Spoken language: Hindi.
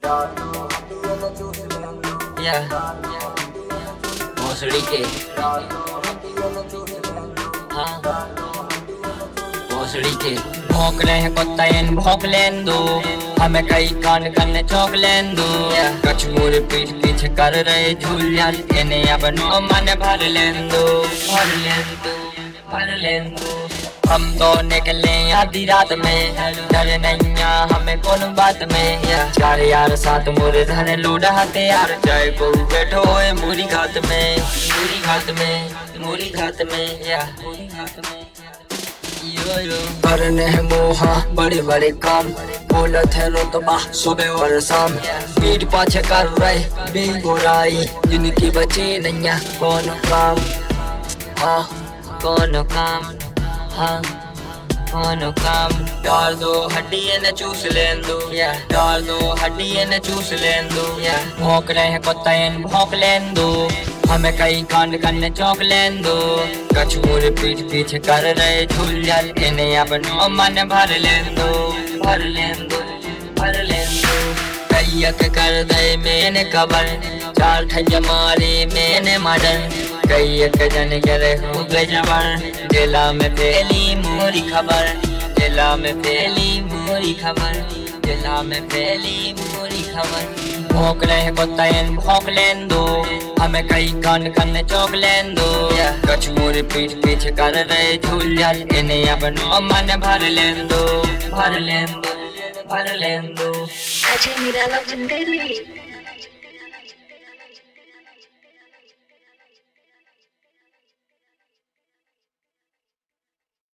Yeah, भोसड़ी के हाँ भोसड़ी के भौंक रहे हैं कुत्ता इन भौंक लेन दो हमें कई कान करने चौंक लेन दो कछ मोरे पीठ पीछे कर रहे झूल जाल इन्हें अपनों मन भर लेन दो भर लेन दो भर लेन दो हम तो निकले आधी रात में डर नहीं हमें कौन बात में चार यार साथ मोरे धरे लोड हाथे यार चाहे को बैठो है मूरी घात में मूरी घात में मूरी घात में या मूरी घात में यो यो करने हैं मोहा बड़े बड़े काम बोलत है रोतबा सुबह और शाम पीठ पाछे कर रहे बेगुराई जिनकी बचे नहीं कौन काम हाँ कौन काम हाँ कौन काम डाल दो हड्डी न चूस लेन दो डाल दो हड्डी न चूस लेन दो भौंक रहे हैं कुत्ता इन भौंक लेन दो हमें कई कांड करने चौंक लेन दो कछ मोरे पीठ पीछे कर रहे झूल जाल इन्हें अपनों मन भर लेन दो भर लेन दो भर लेन दो कैयक कर दे मैंने खबर चार ठैया मारे मैंने मर्डर कैयक जन करे हो गए जबर जिला में फैली मोरी खबर जिला में फैली मोरी खबर जिला में फैली मोरी खबर भौंक रहे हैं कुत्ता इन भौंक लेन दो हमें कई कान करने चौंक लेन दो कछ मोरे पीठ पीछे कर रहे झूल जाल इन्हें अपनों मन भर लेन दो भर लेन दो भर लेन दो Ajay Mira Legendary.